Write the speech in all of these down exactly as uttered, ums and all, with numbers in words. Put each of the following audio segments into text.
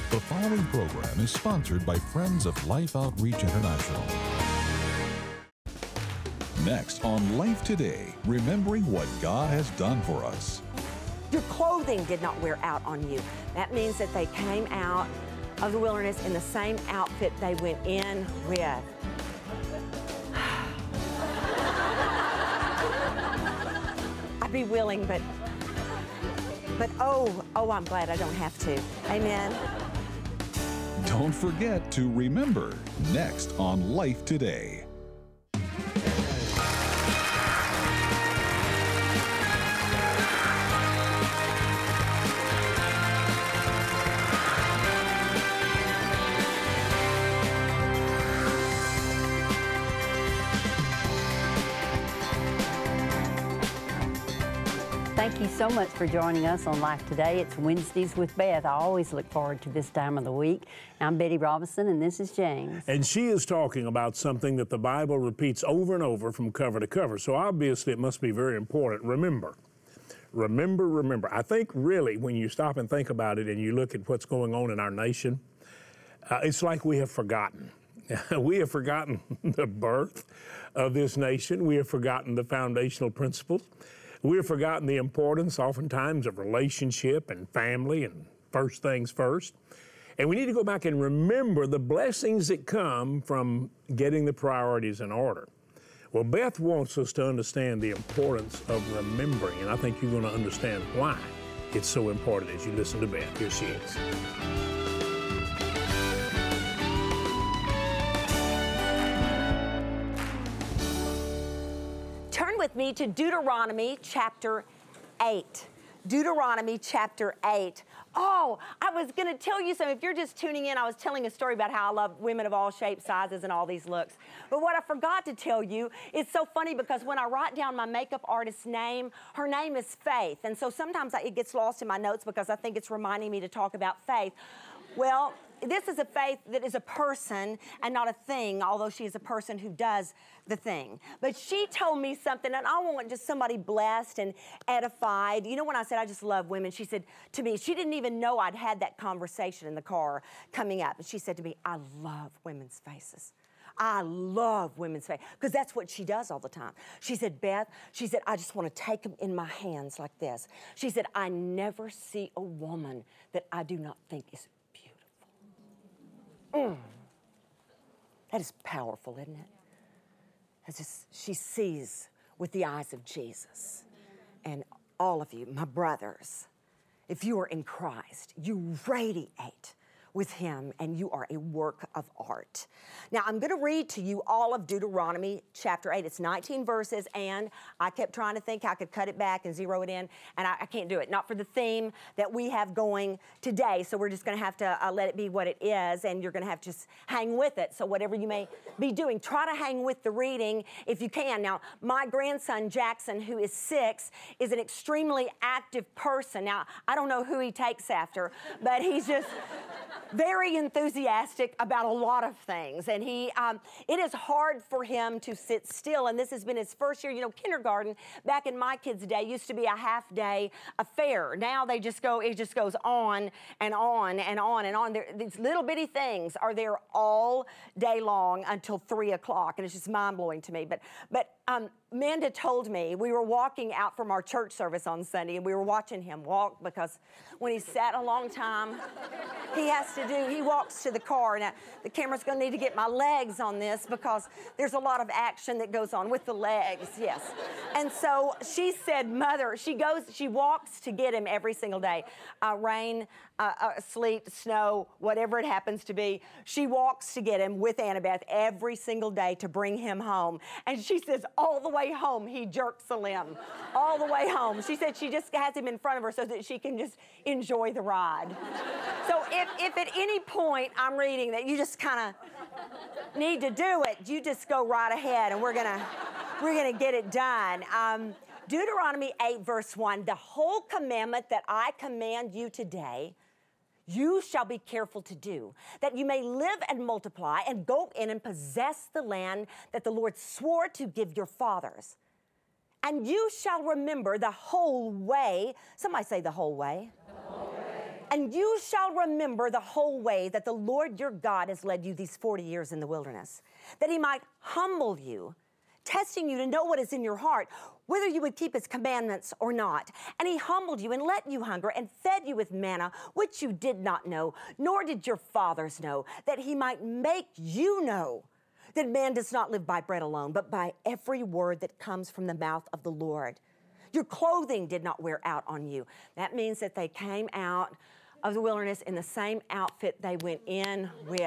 The following program is sponsored by Friends of Life Outreach International. Next on Life Today, remembering what God has done for us. Your clothing did not wear out on you. That means that they came out of the wilderness in the same outfit they went in with. I'd be willing, but, but oh, oh, I'm glad I don't have to. Amen. Don't forget to remember next on Life Today. Thank you so much for joining us on Life Today. It's Wednesdays with Beth. I always look forward to this time of the week. I'm Betty Robinson, and this is James. And she is talking about something that the Bible repeats over and over from cover to cover. So obviously it must be very important. Remember, remember, remember. I think really when you stop and think about it and you look at what's going on in our nation, uh, it's like we have forgotten. We have forgotten the birth of this nation. We have forgotten the foundational principles. We have forgotten the importance, oftentimes, of relationship and family and first things first. And we need to go back and remember the blessings that come from getting the priorities in order. Well, Beth wants us to understand the importance of remembering, and I think you're going to understand why it's so important as you listen to Beth. Here she is. With me to Deuteronomy chapter eight. Deuteronomy chapter eight. Oh, I was going to tell you something. If you're just tuning in, I was telling a story about how I love women of all shapes, sizes, and all these looks. But what I forgot to tell you, it's so funny because when I write down my makeup artist's name, her name is Faith. And so sometimes it gets lost in my notes because I think it's reminding me to talk about faith. Well, this is a faith that is a person and not a thing, although she is a person who does the thing. But she told me something, and I want just somebody blessed and edified. You know, when I said I just love women, she said to me, she didn't even know I'd had that conversation in the car coming up. And she said to me, I love women's faces. I love women's faces, because that's what she does all the time. She said, Beth, she said, I just want to take them in my hands like this. She said, I never see a woman that I do not think is Mm. That is powerful, isn't it? It's just, she sees with the eyes of Jesus. And all of you, my brothers, if you are in Christ, you radiate with him, and you are a work of art. Now, I'm going to read to you all of Deuteronomy chapter eight. It's nineteen verses, and I kept trying to think I could cut it back and zero it in, and I, I can't do it. Not for the theme that we have going today, so we're just going to have to uh, let it be what it is, and you're going to have to just hang with it. So whatever you may be doing, try to hang with the reading if you can. Now, my grandson, Jackson, who is six, is an extremely active person. Now, I don't know who he takes after, but he's just very enthusiastic about a lot of things. And he, um, it is hard for him to sit still. And this has been his first year. You know, kindergarten, back in my kids' day, used to be a half day affair. Now they just go, it just goes on and on and on and on. There, these little bitty things are there all day long until three o'clock. And it's just mind blowing to me. But, but, um, Amanda told me, we were walking out from our church service on Sunday, and we were watching him walk, because when he sat a long time, he has to do, he walks to the car. Now, the camera's going to need to get my legs on this, because there's a lot of action that goes on with the legs, yes. And so she said, Mother, she goes, she walks to get him every single day. Uh, rain, uh, uh, sleet, snow, whatever it happens to be. She walks to get him with Annabeth every single day to bring him home. And she says, all the way home, he jerks a limb. All the way home. She said she just has him in front of her so that she can just enjoy the ride. So if, if at any point I'm reading that you just kind of need to do it, you just go right ahead, and we're gonna we're gonna get it done. Um, Deuteronomy eight verse one, the whole commandment that I command you today, you shall be careful to do, that you may live and multiply and go in and possess the land that the Lord swore to give your fathers. And you shall remember the whole way, somebody say the whole way, the whole way. And you shall remember the whole way that the Lord your God has led you these forty years in the wilderness, that he might humble you, testing you to know what is in your heart, whether you would keep his commandments or not. And he humbled you and let you hunger and fed you with manna, which you did not know, nor did your fathers know, that he might make you know that man does not live by bread alone, but by every word that comes from the mouth of the Lord. Your clothing did not wear out on you. That means that they came out of the wilderness in the same outfit they went in with.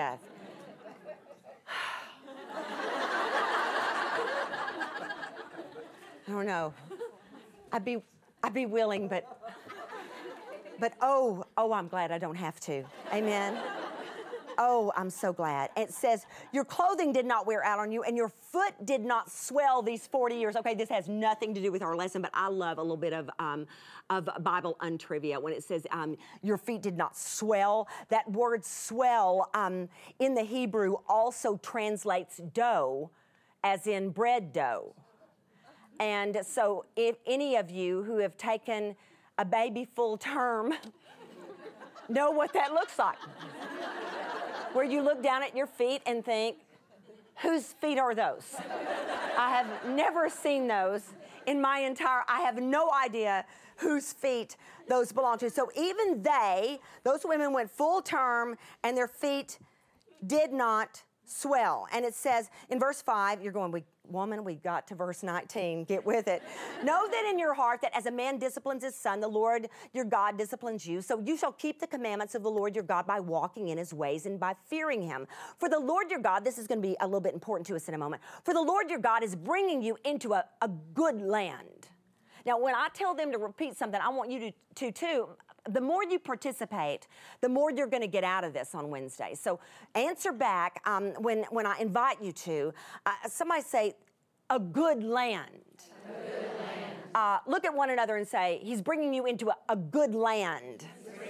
I don't know. I'd be, I'd be willing, but, but oh, oh, I'm glad I don't have to. Amen. Oh, I'm so glad. And it says, your clothing did not wear out on you, and your foot did not swell these forty years. Okay, this has nothing to do with our lesson, but I love a little bit of, um, of Bible untrivia when it says um, your feet did not swell. That word swell um, in the Hebrew also translates dough, as in bread dough. And so if any of you who have taken a baby full term know what that looks like. Where you look down at your feet and think, whose feet are those? I have never seen those in my entire, I have no idea whose feet those belong to. So even they, those women went full term and their feet did not swell. And it says in verse five, you're going, we, woman, we got to verse nineteen, get with it. Know that in your heart that as a man disciplines his son, the Lord your God disciplines you. So you shall keep the commandments of the Lord your God by walking in his ways and by fearing him. For the Lord your God, this is going to be a little bit important to us in a moment. For the Lord your God is bringing you into a, a good land. Now, when I tell them to repeat something, I want you to, to too. The more you participate, the more you're going to get out of this on Wednesday. So answer back um, when, when I invite you to. Uh, somebody say, a good land. A good land. Uh, look at one another and say, he's bringing you into a, a good land.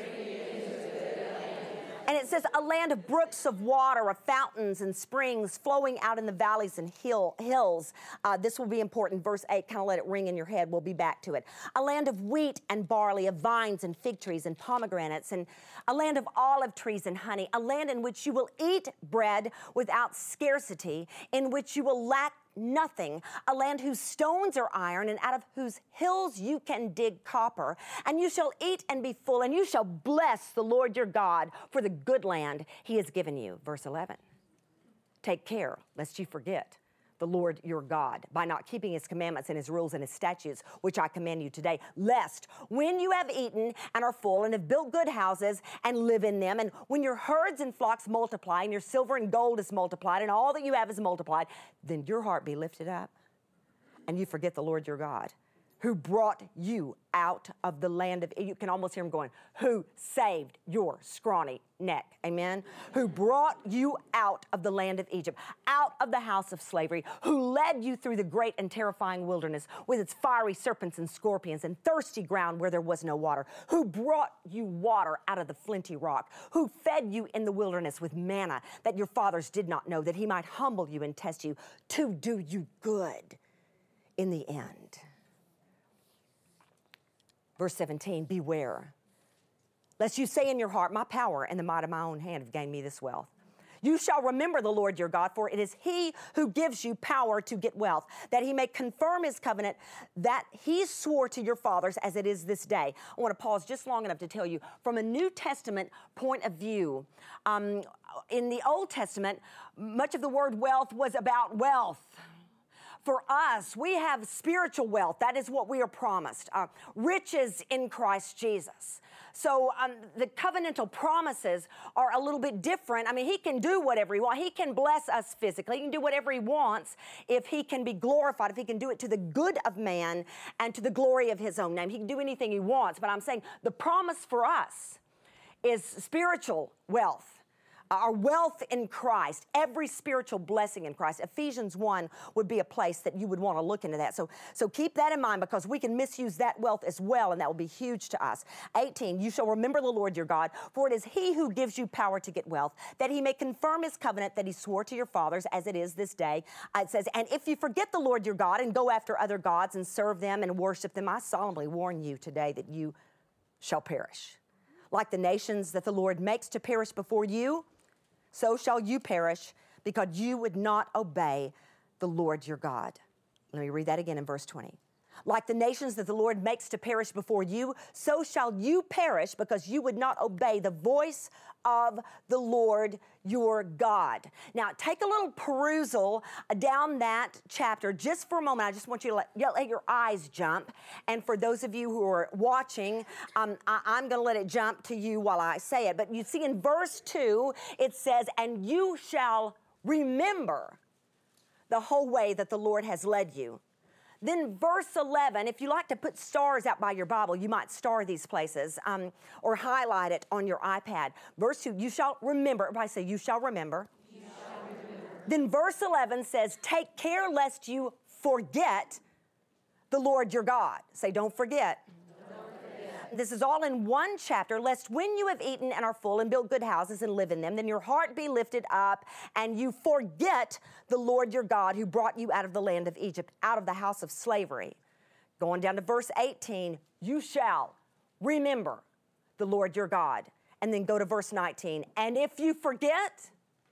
And it says, a land of brooks of water, of fountains and springs flowing out in the valleys and hill, hills. Uh, this will be important. Verse eight, kind of let it ring in your head. We'll be back to it. A land of wheat and barley, of vines and fig trees and pomegranates, and a land of olive trees and honey. A land in which you will eat bread without scarcity, in which you will lack nothing, a land whose stones are iron, and out of whose hills you can dig copper. And you shall eat and be full, and you shall bless the Lord your God for the good land he has given you. Verse eleven, take care lest you forget the Lord your God by not keeping his commandments and his rules and his statutes, which I command you today, lest when you have eaten and are full and have built good houses and live in them, and when your herds and flocks multiply and your silver and gold is multiplied and all that you have is multiplied, then your heart be lifted up and you forget the Lord your God, who brought you out of the land of, you can almost hear him going, who saved your scrawny neck, amen? Who brought you out of the land of Egypt, out of the house of slavery, who led you through the great and terrifying wilderness with its fiery serpents and scorpions and thirsty ground where there was no water, who brought you water out of the flinty rock, who fed you in the wilderness with manna that your fathers did not know, that he might humble you and test you to do you good in the end. Verse seventeen, beware, lest you say in your heart, my power and the might of my own hand have gained me this wealth. You shall remember the Lord your God, for it is he who gives you power to get wealth, that he may confirm his covenant that he swore to your fathers as it is this day. I want to pause just long enough to tell you, from a New Testament point of view, um, in the Old Testament, much of the word wealth was about wealth. For us, we have spiritual wealth. That is what we are promised. Uh, riches in Christ Jesus. So um, the covenantal promises are a little bit different. I mean, he can do whatever he wants. He can bless us physically. He can do whatever he wants if he can be glorified, if he can do it to the good of man and to the glory of his own name. He can do anything he wants. But I'm saying the promise for us is spiritual wealth. Our wealth in Christ, every spiritual blessing in Christ. Ephesians one would be a place that you would want to look into that. So, so keep that in mind, because we can misuse that wealth as well, and that will be huge to us. eighteen, you shall remember the Lord your God, for it is he who gives you power to get wealth, that he may confirm his covenant that he swore to your fathers as it is this day. Uh, it says, and if you forget the Lord your God and go after other gods and serve them and worship them, I solemnly warn you today that you shall perish. Like the nations that the Lord makes to perish before you, so shall you perish, because you would not obey the Lord your God. Let me read that again in verse twenty. Like the nations that the Lord makes to perish before you, so shall you perish, because you would not obey the voice of the Lord your God. Now, take a little perusal down that chapter just for a moment. I just want you to let, let your eyes jump. And for those of you who are watching, um, I, I'm going to let it jump to you while I say it. But you see in verse two, it says, and you shall remember the whole way that the Lord has led you. Then verse eleven, if you like to put stars out by your Bible, you might star these places um, or highlight it on your iPad. Verse two, you shall remember. Everybody say, you shall remember. You shall remember. Then verse eleven says, take care lest you forget the Lord your God. Say, don't forget. This is all in one chapter, lest when you have eaten and are full and built good houses and live in them, then your heart be lifted up and you forget the Lord your God who brought you out of the land of Egypt, out of the house of slavery. Going down to verse eighteen, you shall remember the Lord your God. And then go to verse nineteen, and if you forget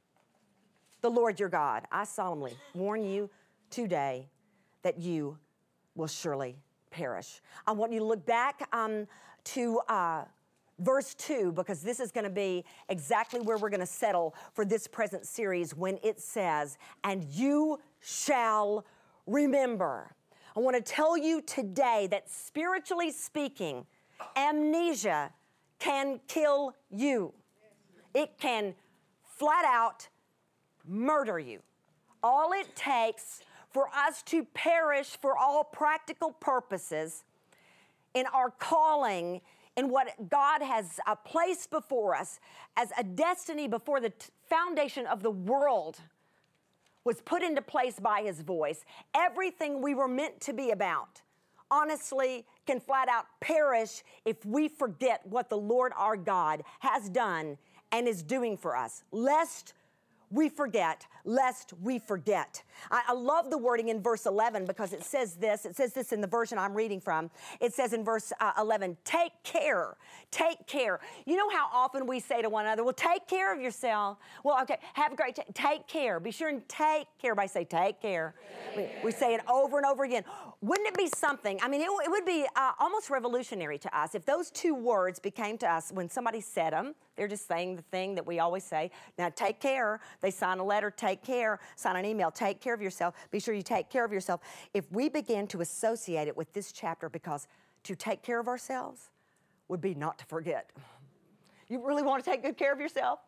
the Lord your God, I solemnly warn you today that you will surely perish. I want you to look back um, to uh, verse two, because this is going to be exactly where we're going to settle for this present series when it says, and you shall remember. I want to tell you today that spiritually speaking, amnesia can kill you. It can flat out murder you. All it takes for us to perish for all practical purposes in our calling, in what God has uh, placed before us as a destiny before the t- foundation of the world was put into place by His voice. Everything we were meant to be about, honestly, can flat out perish if we forget what the Lord our God has done and is doing for us, lest we forget, lest we forget. I, I love the wording in verse eleven because it says this. It says this in the version I'm reading from. It says in verse uh, eleven, take care, take care. You know how often we say to one another, well, take care of yourself. Well, okay, have a great day. Take care. Be sure and take care. Everybody say, take care. Take we, we say it over and over again. Wouldn't it be something? I mean, it, it would be uh, almost revolutionary to us if those two words became to us when somebody said them. They're just saying the thing that we always say. Now, take care. They sign a letter, take care. Sign an email, take care of yourself. Be sure you take care of yourself. If we begin to associate it with this chapter, because to take care of ourselves would be not to forget. You really want to take good care of yourself?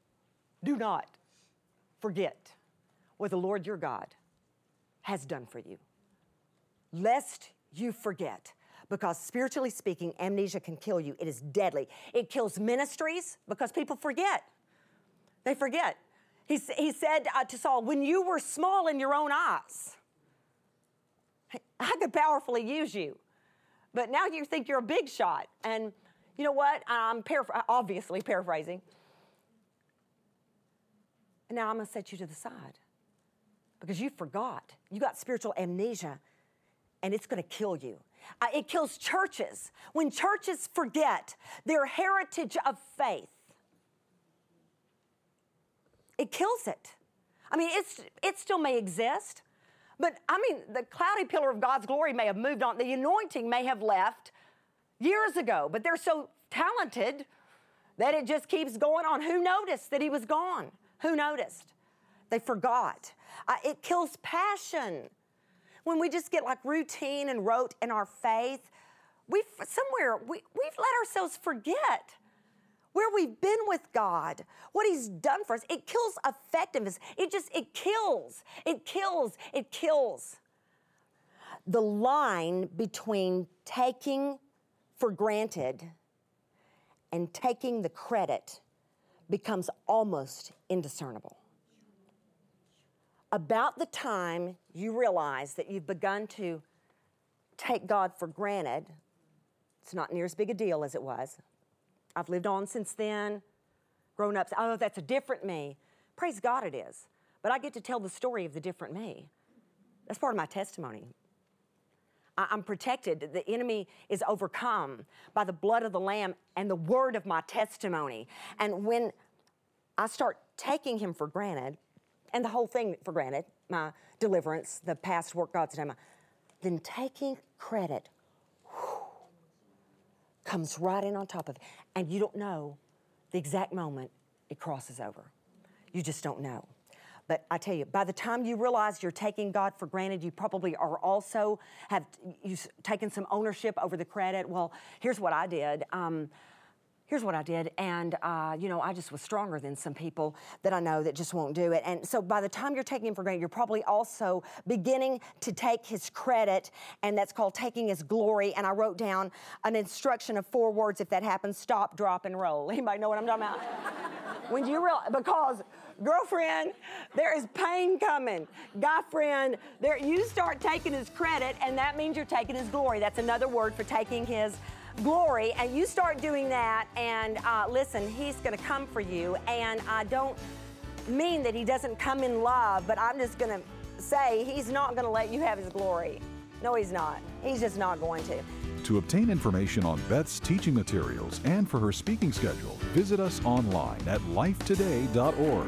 Do not forget what the Lord your God has done for you, lest you forget. Because spiritually speaking, amnesia can kill you. It is deadly. It kills ministries because people forget. They forget. He, he said uh, to Saul, when you were small in your own eyes, I could powerfully use you. But now you think you're a big shot. And you know what? I'm paraphr- obviously paraphrasing. And now I'm going to set you to the side because you forgot. You got spiritual amnesia, and it's going to kill you. Uh, it kills churches. When churches forget their heritage of faith, it kills it. I mean, it's, it still may exist, but I mean, the cloudy pillar of God's glory may have moved on. The anointing may have left years ago, but they're so talented that it just keeps going on. Who noticed that he was gone? Who noticed? They forgot. Uh, it kills passion. When we just get like routine and rote in our faith, we've somewhere, we, we've let ourselves forget where we've been with God, what He's done for us. It kills effectiveness. It just, it kills, it kills, it kills. The line between taking for granted and taking the credit becomes almost indiscernible. About the time you realize that you've begun to take God for granted, it's not near as big a deal as it was. I've lived on since then, grown up, oh, that's a different me. Praise God it is. But I get to tell the story of the different me. That's part of my testimony. I- I'm protected. The enemy is overcome by the blood of the Lamb and the word of my testimony. And when I start taking him for granted, and the whole thing for granted, my deliverance, the past work God's done, then taking credit whew, comes right in on top of it. And you don't know the exact moment it crosses over. You just don't know. But I tell you, by the time you realize you're taking God for granted, you probably are also have you taken some ownership over the credit. Well, here's what I did. Um, Here's what I did, and uh, you know, I just was stronger than some people that I know that just won't do it. And so by the time you're taking him for granted, you're probably also beginning to take his credit, and that's called taking his glory. And I wrote down an instruction of four words if that happens: stop, drop, and roll. Anybody know what I'm talking about? When you realize, because girlfriend, there is pain coming. Guy friend, there you start taking his credit, and that means you're taking his glory. That's another word for taking his glory. And you start doing that, and uh, listen, he's going to come for you. And I don't mean that he doesn't come in love, but I'm just going to say he's not going to let you have his glory. No, he's not. He's just not going to. To obtain information on Beth's teaching materials and for her speaking schedule, visit us online at life today dot org.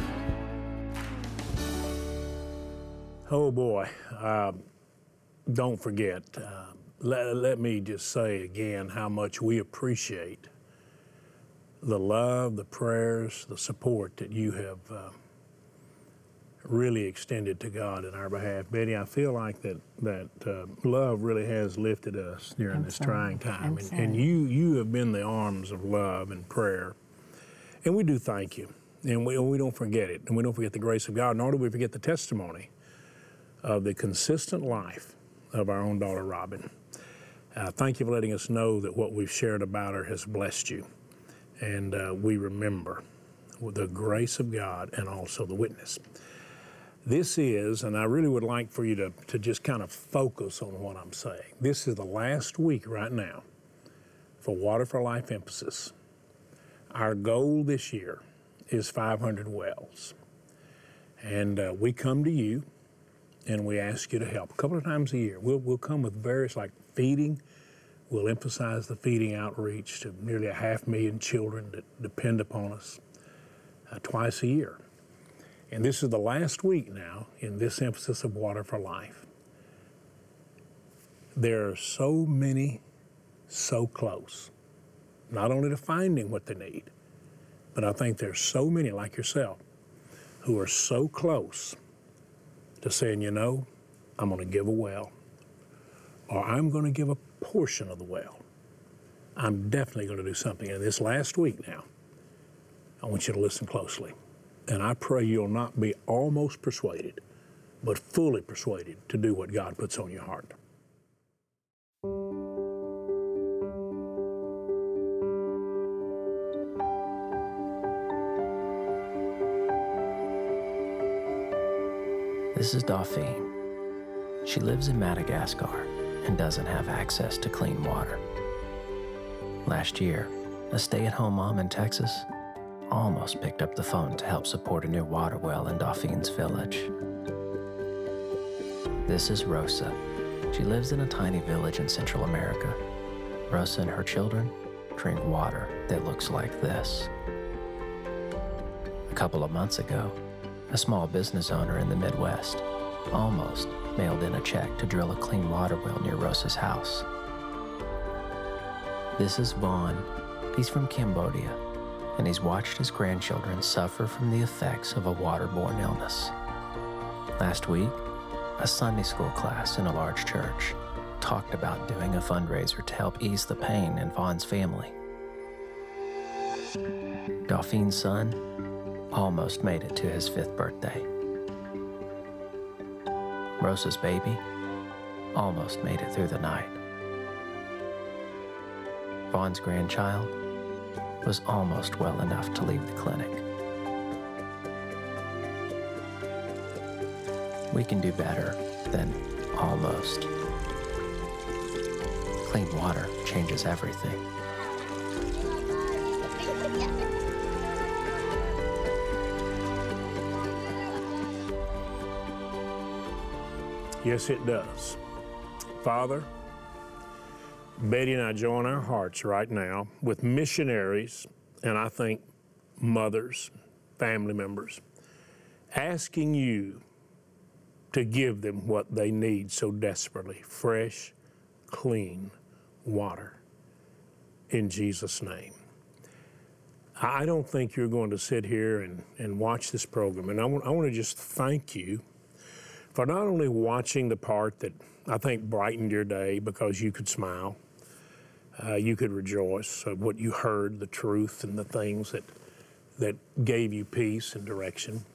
Oh boy, uh, don't forget, uh, let, let me just say again how much we appreciate the love, the prayers, the support that you have uh, really extended to God in our behalf. Betty, I feel like that that uh, love really has lifted us during this trying time. And, and you you have been the arms of love and prayer. And we do thank you. And we, and we don't forget it. And we don't forget the grace of God, nor do we forget the testimony of the consistent life of our own daughter, Robin. Uh, thank you for letting us know that what we've shared about her has blessed you. And uh, we remember the grace of God and also the witness. This is, and I really would like for you to, to just kind of focus on what I'm saying. This is the last week right now for Water for Life Emphasis. Our goal this year is five hundred wells. And uh, we come to you and we ask you to help a couple of times a year. We'll, we'll come with various, like feeding. We'll emphasize the feeding outreach to nearly a half million children that depend upon us uh, twice a year. And this is the last week now in this emphasis of Water for Life. There are so many so close, not only to finding what they need, but I think there's so many like yourself who are so close to saying, you know, I'm going to give a well, or I'm going to give a portion of the well. I'm definitely going to do something. And this last week now, I want you to listen closely. And I pray you'll not be almost persuaded, but fully persuaded to do what God puts on your heart. This is Dauphine. She lives in Madagascar and doesn't have access to clean water. Last year, a stay-at-home mom in Texas almost picked up the phone to help support a new water well in Dauphine's village. This is Rosa. She lives in a tiny village in Central America. Rosa and her children drink water that looks like this. A couple of months ago, a small business owner in the Midwest almost mailed in a check to drill a clean water well near Rosa's house. This is Vaughn. He's from Cambodia, and he's watched his grandchildren suffer from the effects of a waterborne illness. Last week, a Sunday school class in a large church talked about doing a fundraiser to help ease the pain in Vaughn's family. Dauphine's son almost made it to his fifth birthday. Rosa's baby almost made it through the night. Vaughn's grandchild was almost well enough to leave the clinic. We can do better than almost. Clean water changes everything. Yes, it does. Father, Betty and I join our hearts right now with missionaries, and I think mothers, family members, asking you to give them what they need so desperately: fresh, clean water, in Jesus' name. I don't think you're going to sit here and, and watch this program, and I want, I want to just thank you for not only watching the part that I think brightened your day because you could smile, uh, you could rejoice of what you heard, the truth and the things that, that gave you peace and direction.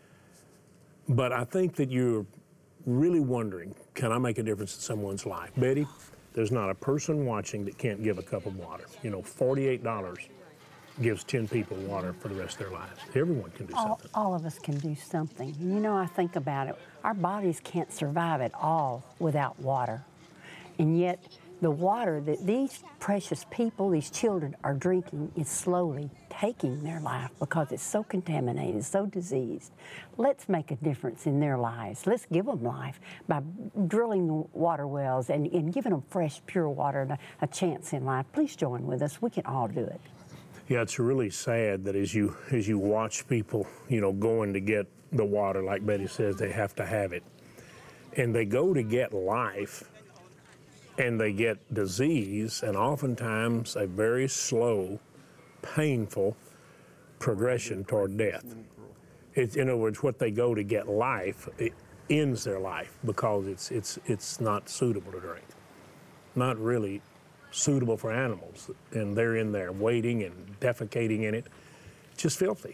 But I think that you're really wondering, can I make a difference in someone's life? Betty, there's not a person watching that can't give a cup of water. You know, forty-eight dollars gives ten people water for the rest of their lives. Everyone can do all, something. All of us can do something. You know, I think about it. Our bodies can't survive at all without water. And yet, the water that these precious people, these children, are drinking is slowly taking their life because it's so contaminated, so diseased. Let's make a difference in their lives. Let's give them life by drilling the water wells and, and giving them fresh, pure water and a, a chance in life. Please join with us. We can all do it. Yeah, it's really sad that as you as you watch people, you know, going to get the water, like Betty says, they have to have it. And they go to get life, and they get disease, and oftentimes a very slow, painful progression toward death. It's, in other words, what they go to get life, it ends their life because it's it's it's not suitable to drink. Not really suitable for animals, and they're in there waiting and defecating in it. It's just filthy.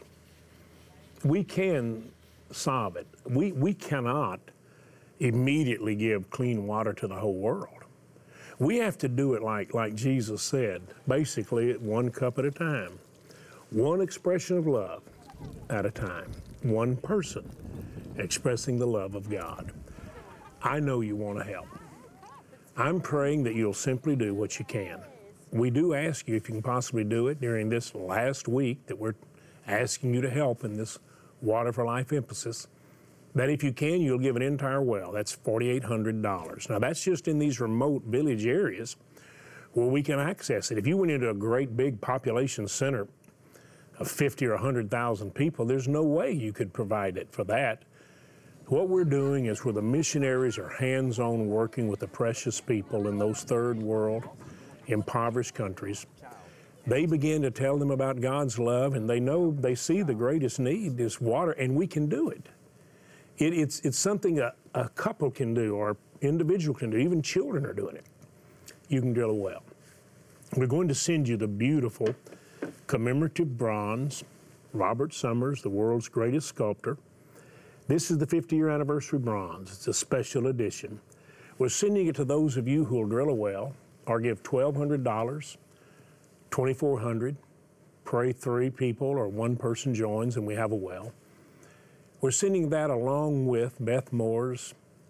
We can solve it. We, we cannot immediately give clean water to the whole world. We have to do it like, like Jesus said, basically one cup at a time, one expression of love at a time, one person expressing the love of God. I know you want to help. I'm praying that you'll simply do what you can. We do ask you if you can possibly do it during this last week that we're asking you to help in this Water for Life emphasis, that if you can, you'll give an entire well. That's four thousand eight hundred dollars. Now, that's just in these remote village areas where we can access it. If you went into a great big population center of fifty or one hundred thousand people, there's no way you could provide it for that. What we're doing is where the missionaries are hands-on working with the precious people in those third world, impoverished countries. They begin to tell them about God's love, and they know, they see the greatest need is water, and we can do it. it it's, it's something a, a couple can do, or individual can do, even children are doing it. You can drill a well. We're going to send you the beautiful commemorative bronze, Robert Summers, the world's greatest sculptor. This is the fifty-year anniversary bronze. It's a special edition. We're sending it to those of you who will drill a well or give twelve hundred dollars, twenty-four hundred dollars, pray three people or one person joins and we have a well. We're sending that along with Beth Moore's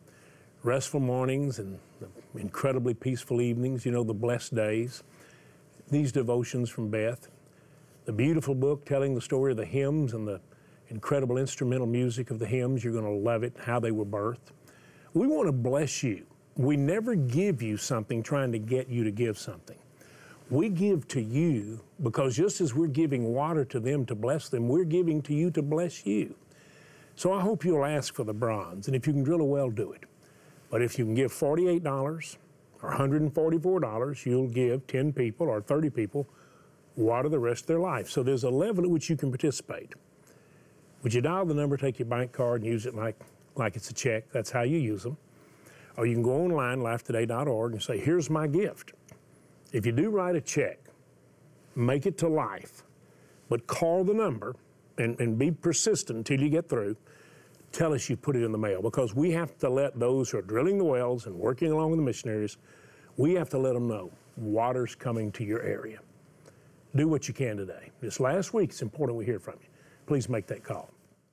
restful mornings and the incredibly peaceful evenings, you know, the blessed days. These devotions from Beth. The beautiful book telling the story of the hymns and the incredible instrumental music of the hymns. You're going to love it, how they were birthed. We want to bless you. We never give you something trying to get you to give something. We give to you because just as we're giving water to them to bless them, we're giving to you to bless you. So I hope you'll ask for the bronze, and if you can drill a well, do it. But if you can give forty-eight dollars or one hundred forty-four dollars, you'll give ten people or thirty people water the rest of their life. So there's a level at which you can participate. Would you dial the number, take your bank card, and use it like, like it's a check? That's how you use them. Or you can go online, life today dot org, and say, here's my gift. If you do write a check, make it to Life, but call the number and, and be persistent until you get through. Tell us you put it in the mail, because we have to let those who are drilling the wells and working along with the missionaries, we have to let them know water's coming to your area. Do what you can today. This last week, it's important we hear from you. Please make that call.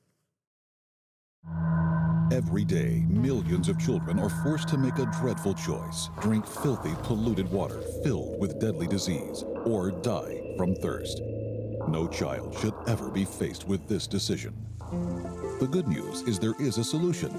Every day, millions of children are forced to make a dreadful choice: drink filthy, polluted water filled with deadly disease, or die from thirst. No child should ever be faced with this decision. The good news is there is a solution.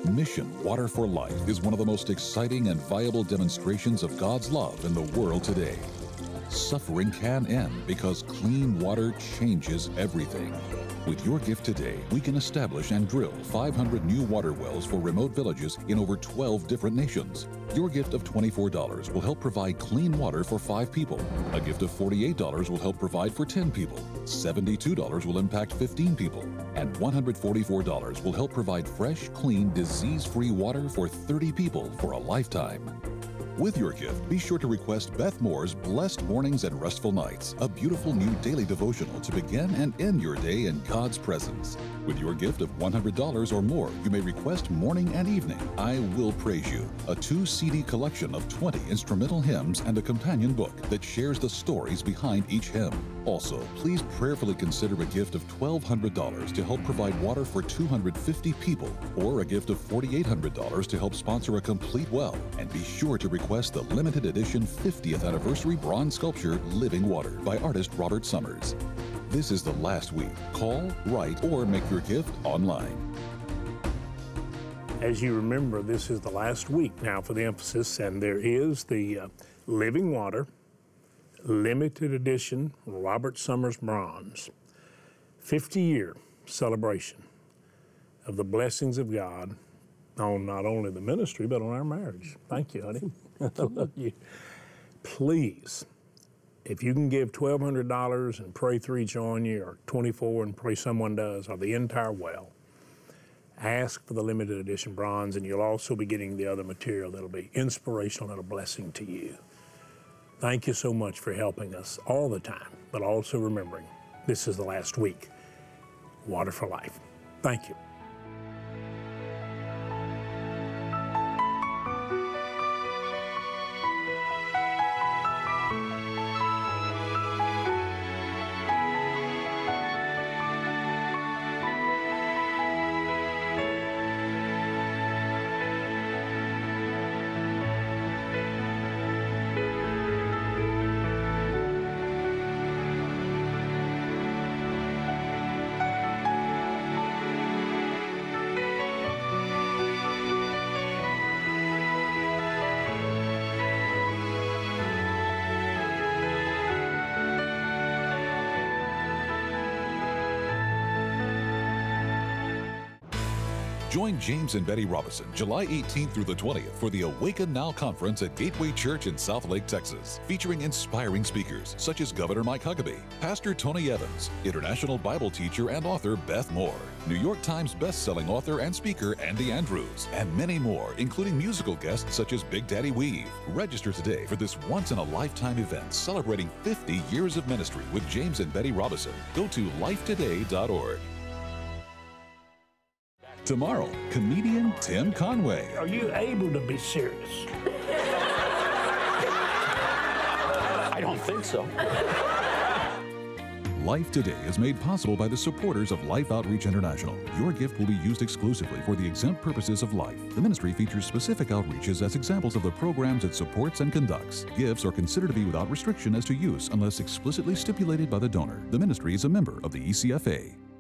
Mission Water for Life is one of the most exciting and viable demonstrations of God's love in the world today. Suffering can end because clean water changes everything. With your gift today, we can establish and drill five hundred new water wells for remote villages in over twelve different nations. Your gift of twenty-four dollars will help provide clean water for five people. A gift of forty-eight dollars will help provide for ten people. seventy-two dollars will impact fifteen people. And one hundred forty-four dollars will help provide fresh, clean, disease-free water for thirty people for a lifetime. With your gift, be sure to request Beth Moore's Blessed Mornings and Restful Nights, a beautiful new daily devotional to begin and end your day in God's presence. With your gift of one hundred dollars or more, you may request Morning and Evening, I Will Praise You, a two C D collection of twenty instrumental hymns and a companion book that shares the stories behind each hymn. Also, please prayerfully consider a gift of twelve hundred dollars to help provide water for two hundred fifty people, or a gift of four thousand eight hundred dollars to help sponsor a complete well. And be sure to request the limited edition fiftieth anniversary bronze sculpture, Living Water, by artist Robert Summers. This is the last week. Call, write, or make your gift online. As you remember, this is the last week now for the emphasis, and there is the uh, Living Water limited edition Robert Summers bronze fifty year celebration of the blessings of God on not only the ministry but on our marriage. Thank you, honey. I love you. Please, if you can give twelve hundred dollars and pray for each on you, or twenty-four and pray someone does, or the entire well, ask for the limited edition bronze, and you'll also be getting the other material that'll be inspirational and a blessing to you. Thank you so much for helping us all the time, but also remembering this is the last week. Water for Life. Thank you. Join James and Betty Robison July eighteenth through the twentieth for the Awaken Now Conference at Gateway Church in Southlake, Texas, featuring inspiring speakers such as Governor Mike Huckabee, Pastor Tony Evans, international Bible teacher and author Beth Moore, New York Times best-selling author and speaker Andy Andrews, and many more, including musical guests such as Big Daddy Weave. Register today for this once-in-a-lifetime event celebrating fifty years of ministry with James and Betty Robison. Go to life today dot org. Tomorrow, comedian Tim Conway. Are you able to be serious? I don't think so. Life Today is made possible by the supporters of Life Outreach International. Your gift will be used exclusively for the exempt purposes of life. The ministry features specific outreaches as examples of the programs it supports and conducts. Gifts are considered to be without restriction as to use unless explicitly stipulated by the donor. The ministry is a member of the E C F A.